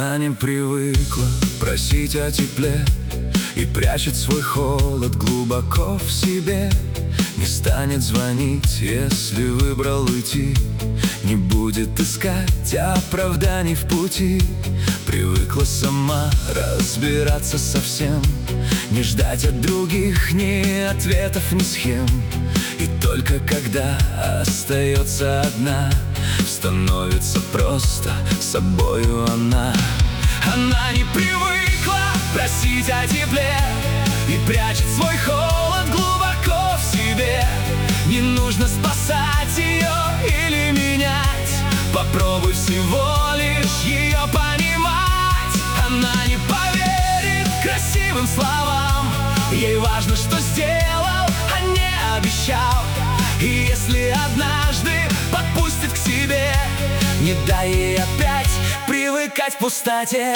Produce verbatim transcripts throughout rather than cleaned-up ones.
Она не привыкла просить о тепле и прячет свой холод глубоко в себе. Не станет звонить, если выбрал уйти, не будет искать оправданий в пути. Привыкла сама разбираться со всем, не ждать от других ни ответов, ни схем. И только когда остается одна, становится просто собою она. Она не привыкла просить о тепле и прячет свой холод глубоко в себе. Не нужно спасать ее или менять, попробуй всего лишь ее понимать. Она не поверит красивым словам, ей важно, что сделал, а не обещал. И если однажды подпустит к себе, не дай ей опять привыкать к пустоте.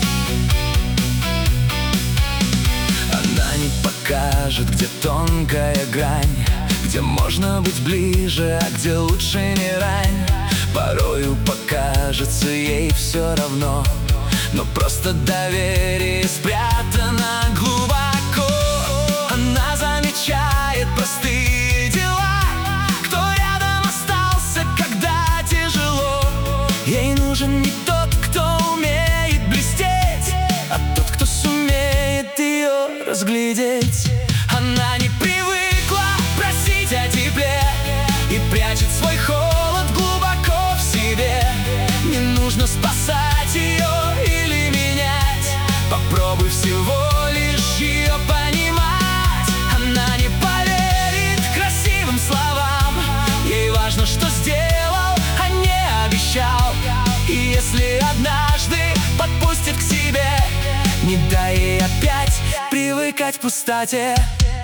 Она не покажет, где тонкая грань, где можно быть ближе, а где лучше не рань. Порою покажется ей все равно, но просто доверие спрятано глубоко. Она замечает простые дела, кто рядом остался, когда тяжело. Ей нужен не тот, кто умеет блестеть, а тот, кто сумеет ее разглядеть. Она не привыкла просить о тепле и прячет свой холод глубоко в себе. Не нужно спасать ее или менять, попробуй всего лишь ее понимать. Она не поверит красивым словам, ей важно, что сделал, а не обещал. И если однажды подпустит к себе, не дай ей опять привыкать к пустоте.